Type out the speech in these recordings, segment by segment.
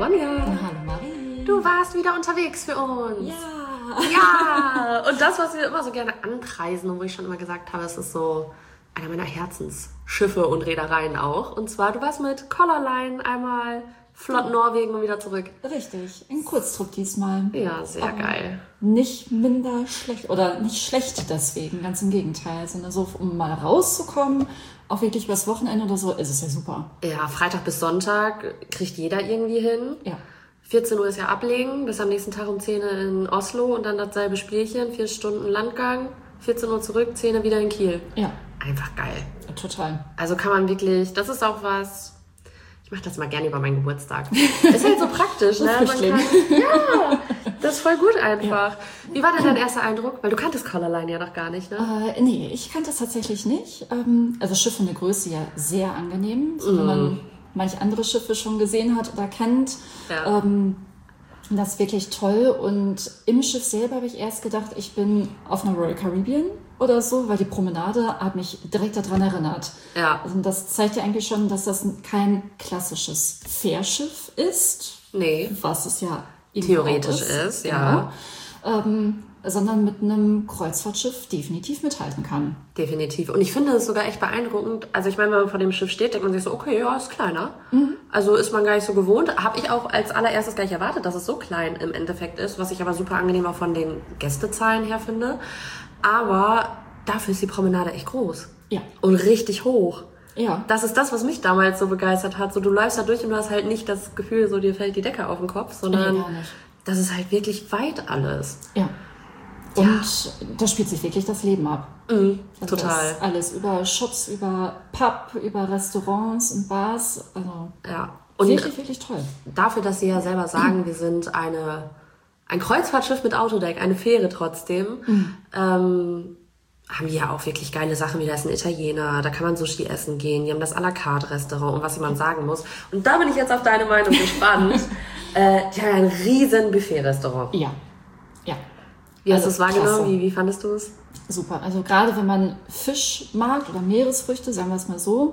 Ronja. Hallo Marie. Du warst wieder unterwegs für uns. Ja. Ja. Und das, was wir immer so gerne anpreisen und wo ich schon immer gesagt habe, es ist so einer meiner Herzensschiffe und Reedereien auch. Und zwar, du warst mit Colorline einmal flott Norwegen und wieder zurück. Richtig, ein Kurztrip diesmal. Ja, sehr geil. Nicht minder schlecht oder nicht schlecht deswegen, ganz im Gegenteil, sondern so, um mal rauszukommen, auch wirklich übers Wochenende oder so, ist es ja super. Ja, Freitag bis Sonntag kriegt jeder irgendwie hin. Ja. 14 Uhr ist ja ablegen, bis am nächsten Tag um 10 Uhr in Oslo und dann dasselbe Spielchen, 4 Stunden Landgang, 14 Uhr zurück, 10 Uhr wieder in Kiel. Ja. Einfach geil. Total. Also kann man wirklich, das ist auch was, ich mache das mal gerne über meinen Geburtstag. Ist halt so praktisch, ne? Ja, das ist voll gut einfach. Ja. Wie war denn dein erster Eindruck? Weil du kanntest Colorline ja noch gar nicht, ne? Nee, ich kannte es tatsächlich nicht. Also Schiff von der Größe ja sehr angenehm, so, wenn man manch andere Schiffe schon gesehen hat oder kennt. Ja. Das ist wirklich toll. Und im Schiff selber habe ich erst gedacht, ich bin auf einer Royal Caribbean oder so, weil die Promenade hat mich direkt daran erinnert. Ja. Also das zeigt ja eigentlich schon, dass das kein klassisches Fährschiff ist. Nee. Was es ja theoretisch ist, ja. Genau. Sondern mit einem Kreuzfahrtschiff definitiv mithalten kann. Definitiv. Und ich finde es sogar echt beeindruckend. Also ich meine, wenn man vor dem Schiff steht, denkt man sich so, okay, ja, ist kleiner. Also ist man gar nicht so gewohnt. Habe ich auch als allererstes gar nicht erwartet, dass es so klein im Endeffekt ist, was ich aber super angenehm auch von den Gästezahlen her finde. Aber dafür ist die Promenade echt groß. Ja. Und richtig hoch. Ja. Das ist das, was mich damals so begeistert hat. So, du läufst da durch und du hast halt nicht das Gefühl, so dir fällt die Decke auf den Kopf, sondern Nee, gar nicht. das ist halt wirklich weit alles. Ja. Und da spielt sich wirklich das Leben ab. Also Total. das alles über Shops, über Pub, über Restaurants und Bars. Also Ja. Und wirklich, wirklich toll. dafür, dass sie ja selber sagen, wir sind ein Kreuzfahrtschiff mit Autodeck, eine Fähre trotzdem, haben die ja auch wirklich geile Sachen, wie da ist ein Italiener, da kann man Sushi essen gehen, die haben das à la carte Restaurant und was jemand sagen muss. Und da bin ich jetzt auf deine Meinung gespannt. Die haben ein riesen Buffet-Restaurant. Ja. Ja. Wie hast du Also es wahrgenommen? klasse. Wie fandest du es? Super. Also gerade wenn man Fisch mag oder Meeresfrüchte, sagen wir es mal so,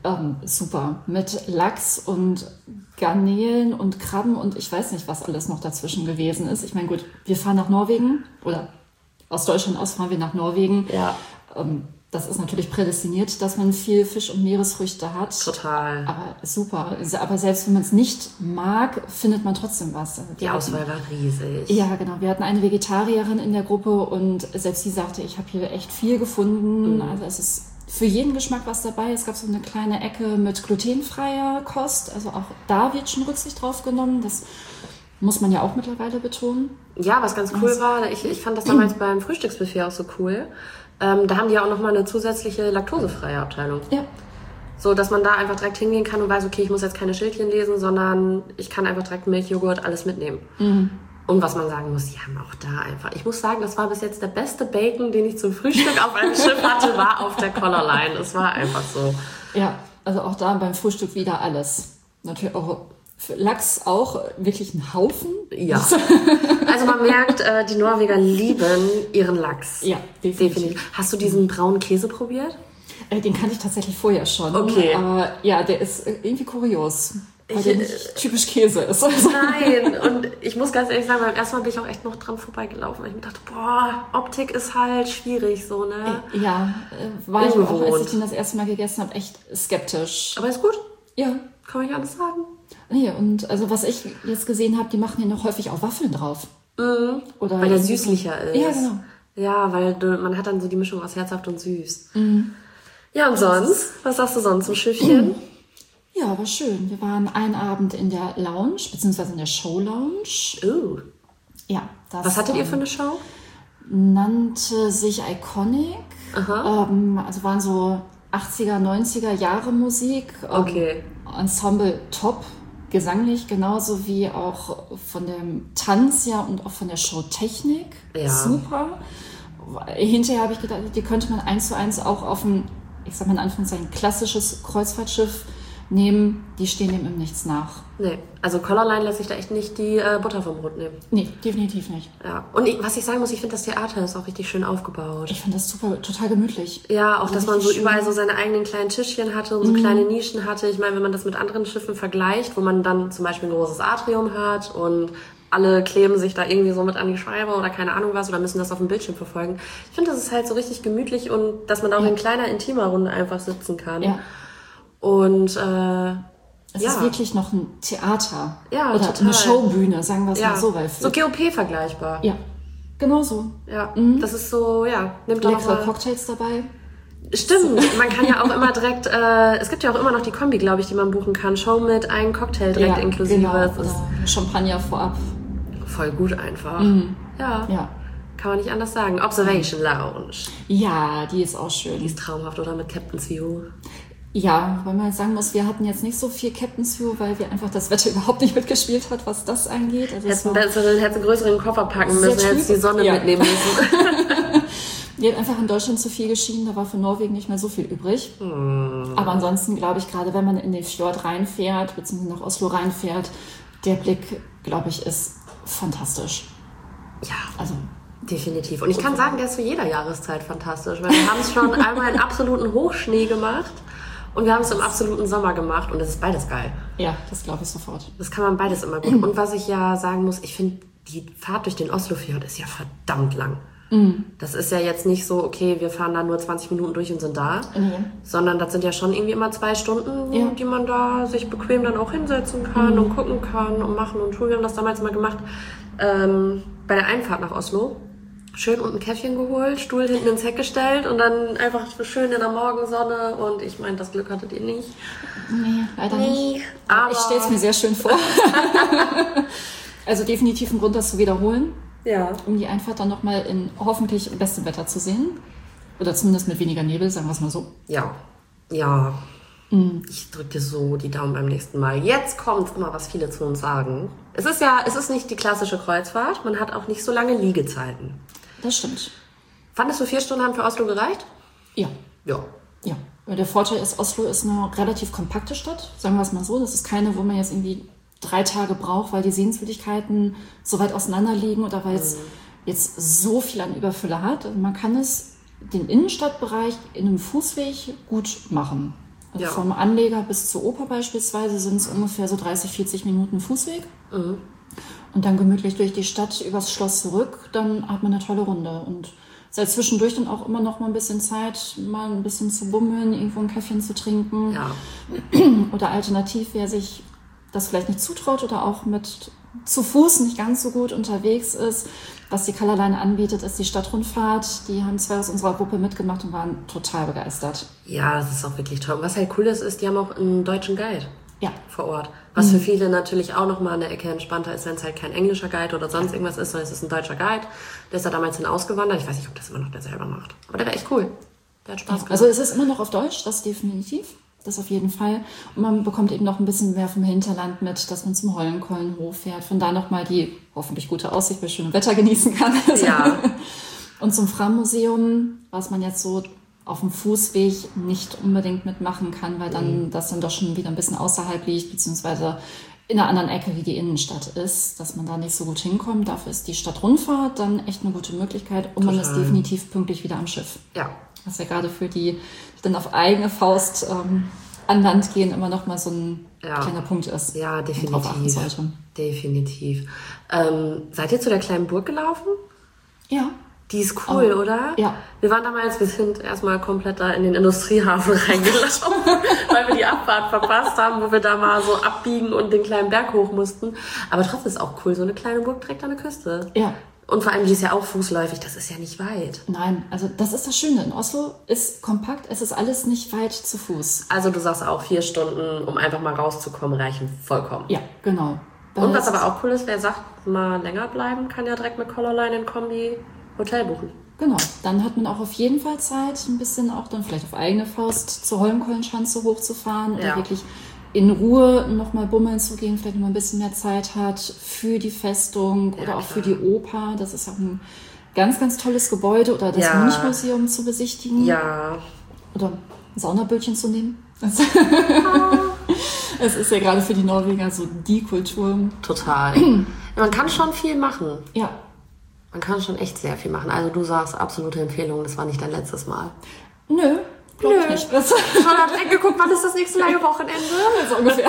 super. Mit Lachs und Garnelen und Krabben und ich weiß nicht, was alles noch dazwischen gewesen ist. Ich meine, gut, wir fahren nach Norwegen oder aus Deutschland aus fahren wir nach Norwegen. Ja. Das ist natürlich prädestiniert, dass man viel Fisch und Meeresfrüchte hat. Total. Aber super. Aber selbst wenn man es nicht mag, findet man trotzdem was. Also Die Auswahl war riesig. ja, genau. Wir hatten eine Vegetarierin in der Gruppe und selbst sie sagte, ich habe hier echt viel gefunden. Also es ist für jeden Geschmack was dabei. Es gab so eine kleine Ecke mit glutenfreier Kost. Also auch da wird schon Rücksicht drauf genommen. Das muss man ja auch mittlerweile betonen. Ja, was ganz cool war, ich fand das damals beim Frühstücksbuffet auch so cool. Da haben die ja auch nochmal eine zusätzliche laktosefreie Abteilung. Ja. So, dass man da einfach direkt hingehen kann und weiß, okay, ich muss jetzt keine Schildchen lesen, sondern ich kann einfach direkt Milch, Joghurt, alles mitnehmen. Und was man sagen muss, die haben auch da einfach, ich muss sagen, das war bis jetzt der beste Bacon, den ich zum Frühstück auf einem Schiff hatte, war auf der Colorline. Es war einfach so. Ja, also auch da beim Frühstück wieder alles. Natürlich auch für Lachs auch wirklich ein Haufen. Ja. Also man merkt, die Norweger lieben ihren Lachs. Ja, definitiv. Hast du diesen braunen Käse probiert? Den kannte ich tatsächlich vorher schon. Okay. Aber ja, der ist irgendwie kurios. Weil der nicht typisch Käse ist. Nein, und ich muss ganz ehrlich sagen, beim ersten Mal bin ich auch echt noch dran vorbeigelaufen, weil ich mir dachte, boah, Optik ist halt schwierig so, ne? Ja, war ich auch, als Ungewohnt. ich den das erste Mal gegessen habe, echt skeptisch. Aber ist gut, Ja. kann man nicht anders sagen. Nee, und also was ich jetzt gesehen habe, die machen hier noch häufig auch Waffeln drauf. Oder Weil der süßlicher ist. Ja, genau. Ja, weil man hat dann so die Mischung aus herzhaft und süß. Ja, und sonst? Was sagst du sonst zum Schiffchen? Ja, war schön. Wir waren einen Abend in der Lounge, beziehungsweise in der Show-Lounge. Ja. Das, Was hattet ihr für eine Show? nannte sich Iconic. Also waren so 80er, 90er Jahre Musik. Okay. Ensemble top, gesanglich genauso wie auch von dem Tanz ja und auch von der Showtechnik. Ja. Super. Hinterher habe ich gedacht, die könnte man 1:1 auch auf ein, ich sag mal in Anführungszeichen, klassisches Kreuzfahrtschiff nehmen, die stehen dem im Nichts nach. Nee, also Collarline lässt sich da echt nicht die Butter vom Brot nehmen. Nee, definitiv nicht. Ja, und was ich sagen muss, ich finde, das Theater ist auch richtig schön aufgebaut. Ich finde das super, total gemütlich. Ja, auch, dass man so schön. überall so seine eigenen kleinen Tischchen hatte und so kleine Nischen hatte. Ich meine, wenn man das mit anderen Schiffen vergleicht, wo man dann zum Beispiel ein großes Atrium hat und alle kleben sich da irgendwie so mit an die Scheibe oder keine Ahnung was oder müssen das auf dem Bildschirm verfolgen. Ich finde, das ist halt so richtig gemütlich und dass man da auch in kleiner, intimer Runde einfach sitzen kann. Ja. Und es ist wirklich noch ein Theater. Ja, oder total. eine Showbühne, sagen wir es mal so. Weil so GOP vergleichbar. Ja, genau so. Ja, das ist so, nimmt auch Leckere Cocktails dabei. Stimmt, man kann ja auch immer direkt, es gibt ja auch immer noch die Kombi, glaube ich, die man buchen kann. Show mit einem Cocktail direkt inklusive. Genau. Oder Champagner vorab. Voll gut einfach. Ja. Kann man nicht anders sagen. Observation Lounge. Ja, die ist auch schön. Die ist traumhaft, oder? Mit Captain's View. Ja, weil man sagen muss, wir hatten jetzt nicht so viel Captain's View, weil wir einfach das Wetter überhaupt nicht mitgespielt hat, was das angeht. Also hättest einen größeren Koffer packen müssen, hättest die Sonne mitnehmen müssen. Die hat einfach in Deutschland zu viel geschienen, da war für Norwegen nicht mehr so viel übrig. Aber ansonsten glaube ich, gerade wenn man in den Fjord reinfährt, beziehungsweise nach Oslo reinfährt, der Blick, glaube ich, ist fantastisch. Ja, also definitiv. Und ich kann sagen, der ist zu jeder Jahreszeit fantastisch, weil wir haben es schon einmal in absoluten Hochschnee gemacht und wir haben es im absoluten Sommer gemacht und es ist beides geil. Ja, das glaube ich sofort. Das kann man beides immer gut. Und was ich ja sagen muss, ich finde, die Fahrt durch den Oslofjord ist ja verdammt lang. Das ist ja jetzt nicht so, okay, wir fahren da nur 20 Minuten durch und sind da, sondern das sind ja schon irgendwie immer 2 Stunden, die man da sich bequem dann auch hinsetzen kann und gucken kann und machen und tun. Wir haben das damals mal gemacht bei der Einfahrt nach Oslo. Schön unten ein Käffchen geholt, Stuhl hinten ins Heck gestellt und dann einfach schön in der Morgensonne und ich meine, das Glück hattet ihr nicht. Nee, leider nicht. Aber ich stelle es mir sehr schön vor. Also definitiv ein Grund, das zu wiederholen. Ja. Um die Einfahrt dann nochmal in hoffentlich bestem Wetter zu sehen. Oder zumindest mit weniger Nebel, sagen wir es mal so. Ja. Ich drücke dir so die Daumen beim nächsten Mal. Jetzt kommt immer, was viele zu uns sagen. Es ist nicht die klassische Kreuzfahrt. Man hat auch nicht so lange Liegezeiten. Das stimmt. Fandest du 4 Stunden haben für Oslo gereicht? Ja. Ja. Der Vorteil ist, Oslo ist eine relativ kompakte Stadt. Sagen wir es mal so. Das ist keine, wo man jetzt irgendwie 3 Tage braucht, weil die Sehenswürdigkeiten so weit auseinander liegen oder weil es jetzt so viel an Überfülle hat. Also man kann den Innenstadtbereich in einem Fußweg gut machen. Also vom Anleger bis zur Oper beispielsweise sind es ungefähr so 30, 40 Minuten Fußweg. Und dann gemütlich durch die Stadt übers Schloss zurück, dann hat man eine tolle Runde. Und seit zwischendurch dann auch immer noch mal ein bisschen Zeit, mal ein bisschen zu bummeln, irgendwo ein Käffchen zu trinken. Ja. Oder alternativ, wer sich das vielleicht nicht zutraut oder auch zu Fuß nicht ganz so gut unterwegs ist. Was die Collarline anbietet, ist die Stadtrundfahrt. Die haben 2 aus unserer Gruppe mitgemacht und waren total begeistert. Ja, das ist auch wirklich toll. Und was halt cool ist, die haben auch einen deutschen Guide vor Ort. Was für viele natürlich auch nochmal eine Ecke entspannter ist, wenn es halt kein englischer Guide oder sonst irgendwas ist, sondern es ist ein deutscher Guide. Der ist da damals hin ausgewandert. Ich weiß nicht, ob das immer noch der selber macht. Aber der war echt cool. Der hat Spaß gemacht. Also es ist immer noch auf Deutsch, das definitiv. Das auf jeden Fall. Und man bekommt eben noch ein bisschen mehr vom Hinterland mit, dass man zum Holmenkollen fährt. Von da nochmal die hoffentlich gute Aussicht bei schönem Wetter genießen kann. Ja. Und zum Fram-Museum, was man jetzt so auf dem Fußweg nicht unbedingt mitmachen kann, weil dann das dann doch schon wieder ein bisschen außerhalb liegt, beziehungsweise in einer anderen Ecke, wie die Innenstadt ist, dass man da nicht so gut hinkommt. Dafür ist die Stadtrundfahrt dann echt eine gute Möglichkeit und man ist definitiv pünktlich wieder am Schiff. Ja. Was ja gerade für die dann auf eigene Faust an Land gehen, immer noch mal so ein kleiner Punkt ist. Ja, definitiv. Drauf achten sollte. Definitiv. Seid ihr zu der kleinen Burg gelaufen? Ja. Die ist cool, oder? Ja. Wir sind erstmal komplett da in den Industriehafen reingelaufen, weil wir die Abfahrt verpasst haben, wo wir da mal so abbiegen und den kleinen Berg hoch mussten. Aber trotzdem ist auch cool, so eine kleine Burg direkt an der Küste. Ja. Und vor allem, die ist ja auch fußläufig, das ist ja nicht weit. Nein, also das ist das Schöne. In Oslo ist kompakt, es ist alles nicht weit zu Fuß. Also du sagst auch 4 Stunden, um einfach mal rauszukommen, reichen vollkommen. Ja, genau. Und was aber auch cool ist, wer sagt, mal länger bleiben, kann ja direkt mit Collarline in Kombi Hotel buchen. Genau, dann hat man auch auf jeden Fall Zeit, ein bisschen auch dann vielleicht auf eigene Faust zur Holmenkollenschanze hochzufahren oder wirklich in Ruhe nochmal bummeln zu gehen, vielleicht noch mal ein bisschen mehr Zeit hat für die Festung oder auch für die Oper. Das ist auch ein ganz, ganz tolles Gebäude oder das Münchmuseum zu besichtigen. Ja. Oder ein Saunabötchen zu nehmen. Es ist ja gerade für die Norweger so die Kultur. Total. Man kann schon viel machen. Ja. Man kann schon echt sehr viel machen. Also du sagst, absolute Empfehlung, das war nicht dein letztes Mal. Nö, glaub ich nicht. Schon hat reingeguckt, wann ist das nächste lange Wochenende? So ungefähr.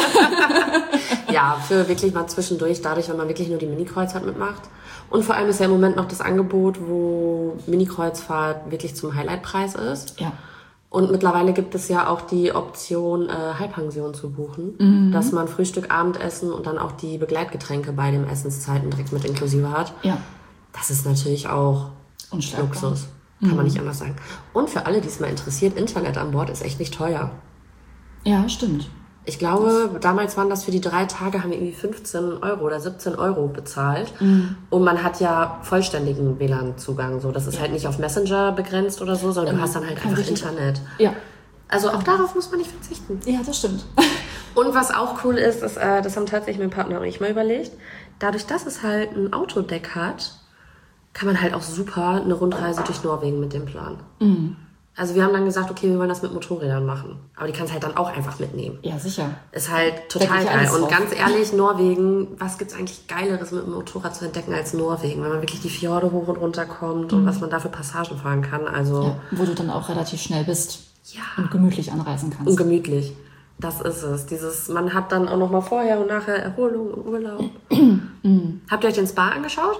Ja, für wirklich mal zwischendurch, dadurch, wenn man wirklich nur die Mini-Kreuzfahrt mitmacht. Und vor allem ist ja im Moment noch das Angebot, wo Mini-Kreuzfahrt wirklich zum Highlightpreis ist. Ja. Und mittlerweile gibt es ja auch die Option, Halbpension zu buchen, dass man Frühstück, Abendessen und dann auch die Begleitgetränke bei den Essenszeiten direkt mit inklusive hat. Ja. Das ist natürlich auch Luxus, kann man nicht anders sagen. Und für alle, die es mal interessiert, Internet an Bord ist echt nicht teuer. Ja, stimmt. Ich glaube, damals waren das für die 3 Tage, haben wir irgendwie 15 Euro oder 17 Euro bezahlt. Und man hat ja vollständigen WLAN-Zugang. So. Das ist halt nicht auf Messenger begrenzt oder so, sondern du hast dann halt einfach Internet. Ja. Also auch darauf muss man nicht verzichten. Ja, das stimmt. Und was auch cool ist, das haben tatsächlich mein Partner und ich mal überlegt, dadurch, dass es halt ein Autodeck hat, kann man halt auch super eine Rundreise durch Norwegen mit dem planen. Also wir haben dann gesagt, okay, wir wollen das mit Motorrädern machen. Aber die kannst halt dann auch einfach mitnehmen. Ja, sicher. Ist halt total geil. Und ganz ehrlich, Norwegen, was gibt's eigentlich Geileres mit dem Motorrad zu entdecken als Norwegen? Wenn man wirklich die Fjorde hoch und runter kommt und was man da für Passagen fahren kann. Also ja, wo du dann auch relativ schnell bist und gemütlich anreisen kannst. Und gemütlich. Das ist es. Man hat dann auch noch mal vorher und nachher Erholung und Urlaub. Habt ihr euch den Spa angeschaut?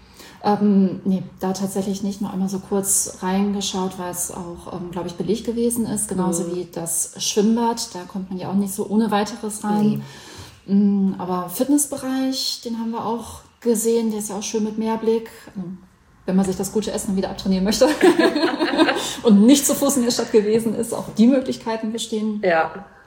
Nee, da tatsächlich nicht. Nur einmal so kurz reingeschaut, weil es auch, glaube ich, belegt gewesen ist. Genauso wie das Schwimmbad. Da kommt man ja auch nicht so ohne weiteres rein. Aber Fitnessbereich, den haben wir auch gesehen. Der ist ja auch schön mit Meerblick. Wenn man sich das gute Essen wieder abtrainieren möchte und nicht zu Fuß in der Stadt gewesen ist, auch die Möglichkeiten bestehen. Ja.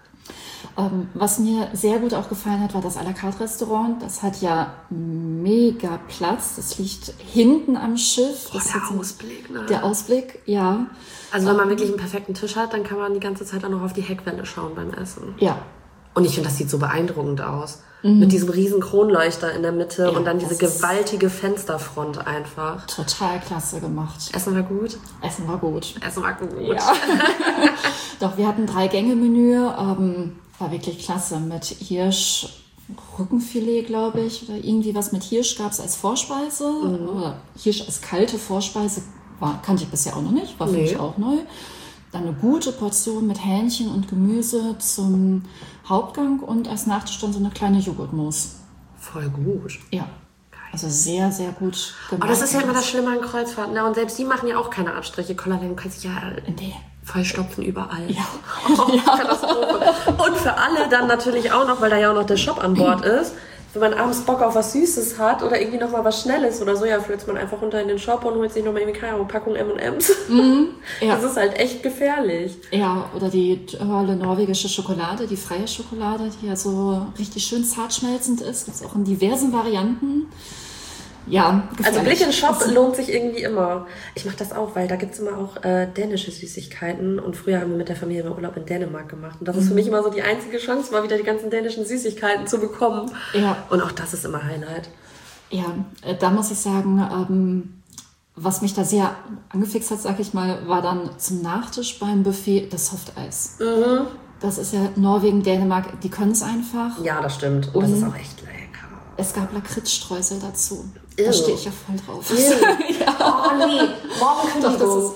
Was mir sehr gut auch gefallen hat, war das à la carte Restaurant. Das hat ja mega Platz. Das liegt hinten am Schiff. Das der Ausblick, ne? Der Ausblick, ja. Also wenn man wirklich einen perfekten Tisch hat, dann kann man die ganze Zeit auch noch auf die Heckwände schauen beim Essen. Ja. Und ich finde, das sieht so beeindruckend aus. Mit diesem riesen Kronleuchter in der Mitte Ja, und dann diese gewaltige Fensterfront einfach. Total klasse gemacht. Essen war gut? Essen war gut. Essen war gut. Ja. Doch, wir hatten 3-Gänge-Menü. War wirklich klasse mit Hirsch, Rückenfilet, glaube ich, oder irgendwie was mit Hirsch gab es als Vorspeise. Oder Hirsch als kalte Vorspeise kannte ich bisher auch noch nicht, war für mich auch neu. Dann eine gute Portion mit Hähnchen und Gemüse zum Hauptgang und als Nachtisch dann so eine kleine Joghurtmousse. Voll gut. Ja. Also sehr, sehr gut gemacht. Aber das ist ja immer das Schlimme an Kreuzfahrten. Ne? Und selbst die machen ja auch keine Abstriche. Collarline, du kannst dich ja vollstopfen überall. Ja. Katastrophe. Und für alle dann natürlich auch noch, weil da ja auch noch der Shop an Bord ist, wenn man abends Bock auf was Süßes hat oder irgendwie noch mal was Schnelles oder so, ja, flitzt man einfach runter in den Shop und holt sich noch mal irgendwie eine Packung M&M's. Ja. Das ist halt echt gefährlich. Ja, oder die tolle norwegische Schokolade, die freie Schokolade, die ja so richtig schön zart schmelzend ist. Gibt es auch in diversen Varianten. Ja, gefährlich. Also Blick in den Shop lohnt sich irgendwie immer. Ich mache das auch, weil da gibt's immer auch dänische Süßigkeiten. Und früher haben wir mit der Familie mal Urlaub in Dänemark gemacht. Und das ist für mich immer so die einzige Chance, mal wieder die ganzen dänischen Süßigkeiten zu bekommen. Ja. Und auch das ist immer Highlight. Ja, da muss ich sagen, was mich da sehr angefixt hat, sag ich mal, war dann zum Nachtisch beim Buffet das Softeis. Das ist ja Norwegen, Dänemark, die können es einfach. Ja, das stimmt. Und das ist auch echt lecker. Es gab Lakritzstreusel dazu. Da stehe ich ja voll drauf. Ja. Oh nee, Morgenkündigung.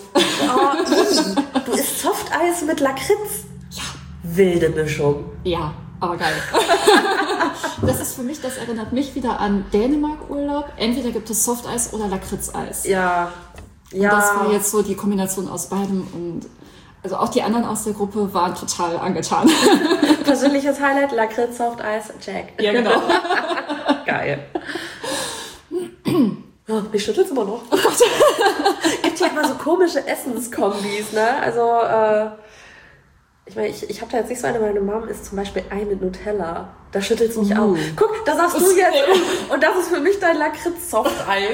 Du isst Softeis mit Lakritz? Ja. Wilde Mischung. Ja, aber geil. Das erinnert mich wieder an Dänemark-Urlaub. Entweder gibt es Softeis oder Lakritzeis. Ja. Und das war jetzt so die Kombination aus beidem. Und also auch die anderen aus der Gruppe waren total angetan. Persönliches Highlight, Lakritz, Softeis, Jack. Ja, genau. Geil. Oh, mich schüttelt's immer noch. Oh Gott. Gibt ja immer so komische Essenskombis, ne? Also, ich meine, ich habe da jetzt nicht so eine, meine Mom isst zum Beispiel Ei mit Nutella. Da schüttelt's mich auch. Guck, da sagst du jetzt. Und das ist für mich dein Lakritz-Softeis.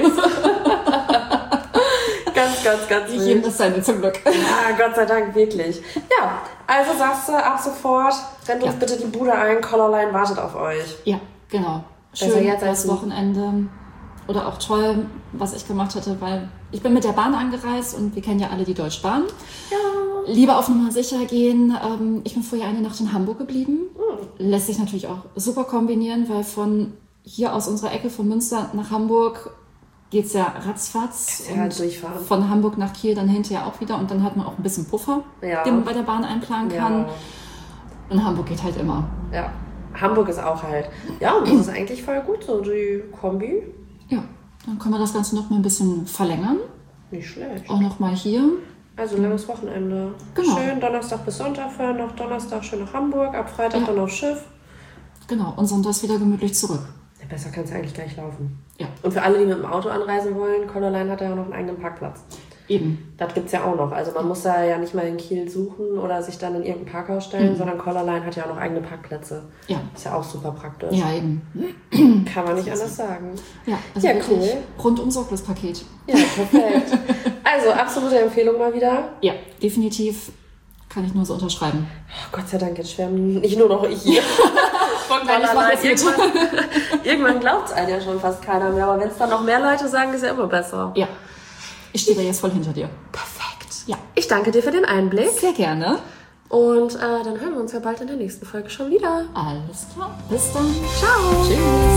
Ganz wild. Jedem das seine zum Glück. Ja, Gott sei Dank, wirklich. Ja, also sagst du ab sofort, rennt uns bitte die Bude ein, Collarline wartet auf euch. Ja, genau. Schön jetzt das Wochenende. Oder auch toll, was ich gemacht hatte, weil ich bin mit der Bahn angereist und wir kennen ja alle die Deutsche Bahn. lieber auf Nummer sicher gehen. Ich bin vorher eine Nacht in Hamburg geblieben. Lässt sich natürlich auch super kombinieren, weil von hier aus unserer Ecke von Münster nach Hamburg geht's ja ratzfatz. Ja, und durchfahren. von Hamburg nach Kiel dann hinterher auch wieder. Und dann hat man auch ein bisschen Puffer, den man bei der Bahn einplanen kann. Ja. Und Hamburg geht halt immer. Ja, Hamburg ist auch halt. Ja, und das ist eigentlich voll gut, so die Kombi. Ja, dann können wir das Ganze noch mal ein bisschen verlängern. Nicht schlecht. Auch noch mal hier. Also langes Wochenende. Genau. Schön Donnerstag bis Sonntag fahren, noch Donnerstag schön nach Hamburg, ab Freitag dann aufs Schiff. Genau, und sonntags wieder gemütlich zurück. Ja, besser kann es eigentlich gleich laufen. Ja. Und für alle, die mit dem Auto anreisen wollen, Colorline hat ja auch noch einen eigenen Parkplatz. Eben. Das gibt's ja auch noch. Also man muss da ja nicht mal in Kiel suchen oder sich dann in irgendein Parkhaus stellen, sondern Colorline hat ja auch noch eigene Parkplätze. Ja. Ist ja auch super praktisch. Ja, eben. Kann man nicht anders sagen. Ja, also Ja, wirklich cool. rundum sorglos Paket. Ja, perfekt. Also, absolute Empfehlung mal wieder. Ja, definitiv kann ich nur so unterschreiben. Oh, Gott sei Dank, jetzt schwärmen nicht nur noch ich hier. Nein, ich mach das mit. Irgendwann glaubt es einem ja schon fast keiner mehr. Aber wenn es dann noch mehr Leute sagen, ist ja immer besser. Ja, ich stehe da jetzt voll hinter dir. Perfekt. Ja. Ich danke dir für den Einblick. Sehr gerne. Und dann hören wir uns ja bald in der nächsten Folge schon wieder. Alles klar. Bis dann. Ciao. Tschüss.